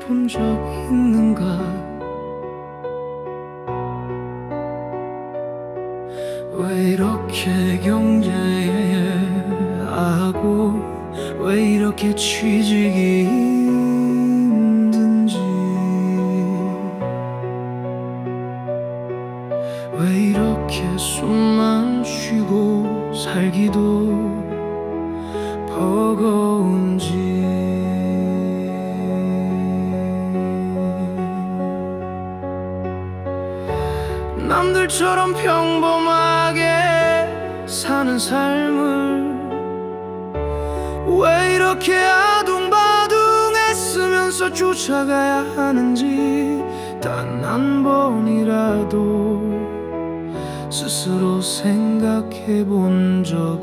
본 적 있는가? 왜 이렇게 경제하고 왜 이렇게 취직이 힘든지, 왜 이렇게 숨만 쉬고 살기도 버거운지. 남들처럼 평범하게 사는 삶을 왜 이렇게 아둥바둥 애쓰면서 쫓아가야 하는지 단 한 번이라도 스스로 생각해 본 적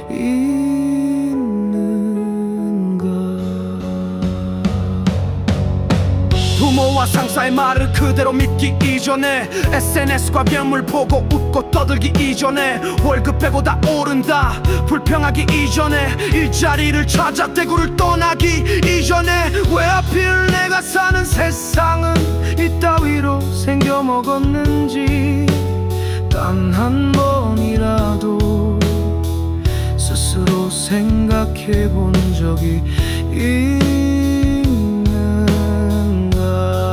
있는가? 부모와 상사의 말을 그대로 믿기 이전에, SNS과 괴물 보고 웃고 떠들기 이전에, 월급 빼고 다 오른다 불평하기 이전에, 일자리를 찾아 대구를 떠나기 이전에, 왜 하필 내가 사는 세상은 이따위로 생겨먹었는지 단 한 번이라도 스스로 생각해 본 적이 있는가?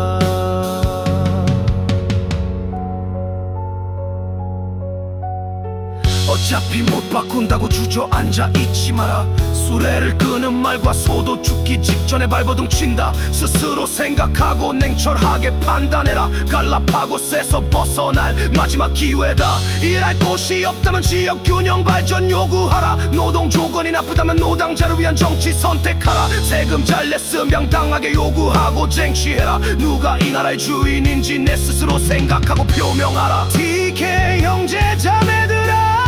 어차피 못 바꾼다고 주저앉아 있지 마라. 수레를 끄는 말과 소도 죽기 직전에 발버둥 친다. 스스로 생각하고 냉철하게 판단해라. 갈라파고스에서 벗어날 마지막 기회다. 일할 곳이 없다면 지역 균형 발전 요구하라. 노동 조건이 나쁘다면 노동자를 위한 정치 선택하라. 세금 잘 냈으면 당당하게 요구하고 쟁취해라. 누가 이 나라의 주인인지 내 스스로 생각하고 표명하라. TK 형제 자매들아,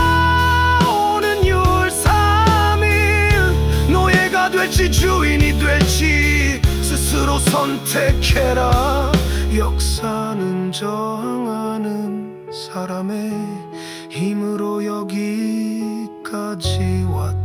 될지 주인이 될지 스스로 선택해라. 역사는 저항하는 사람의 힘으로 여기까지 왔다.